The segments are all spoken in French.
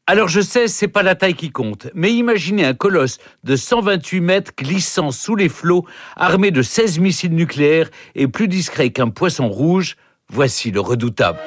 Alors je sais, c'est pas la taille qui compte, mais imaginez un colosse de 128 mètres glissant sous les flots, armé de 16 missiles nucléaires et plus discret qu'un poisson rouge. Voici le redoutable.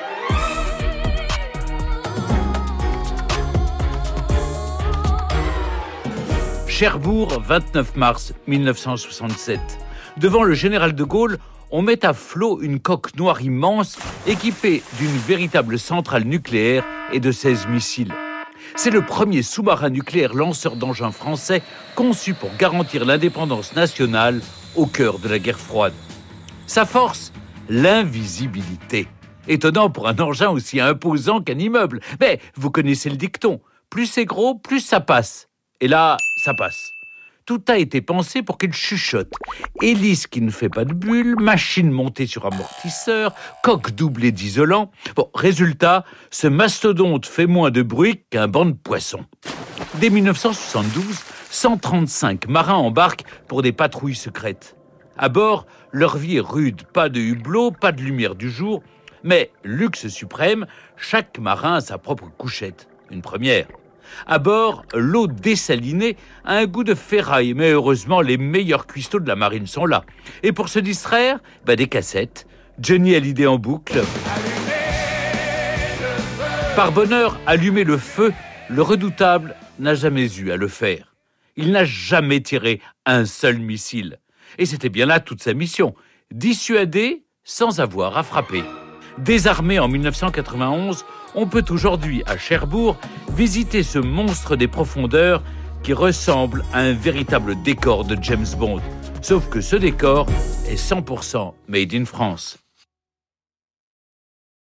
Cherbourg, 29 mars 1967. Devant le général de Gaulle, on met à flot une coque noire immense équipée d'une véritable centrale nucléaire et de 16 missiles. C'est le premier sous-marin nucléaire lanceur d'engins français conçu pour garantir l'indépendance nationale au cœur de la guerre froide. Sa force, l'invisibilité. Étonnant pour un engin aussi imposant qu'un immeuble. Mais vous connaissez le dicton, plus c'est gros, plus ça passe. Et là, ça passe. Tout a été pensé pour qu'il chuchote. Hélice qui ne fait pas de bulles, machine montée sur amortisseur, coque doublée d'isolant. Bon, résultat, ce mastodonte fait moins de bruit qu'un banc de poissons. Dès 1972, 135 marins embarquent pour des patrouilles secrètes. À bord, leur vie est rude. Pas de hublot, pas de lumière du jour. Mais, luxe suprême, chaque marin a sa propre couchette. Une première. À bord, l'eau dessalinée a un goût de ferraille, mais heureusement, les meilleurs cuistots de la marine sont là. Et pour se distraire, des cassettes, Johnny Hallyday en boucle. Par bonheur, allumer le feu, le redoutable n'a jamais eu à le faire. Il n'a jamais tiré un seul missile. Et c'était bien là toute sa mission, dissuader sans avoir à frapper. Désarmé en 1991, on peut aujourd'hui, à Cherbourg, visiter ce monstre des profondeurs qui ressemble à un véritable décor de James Bond. Sauf que ce décor est 100% made in France.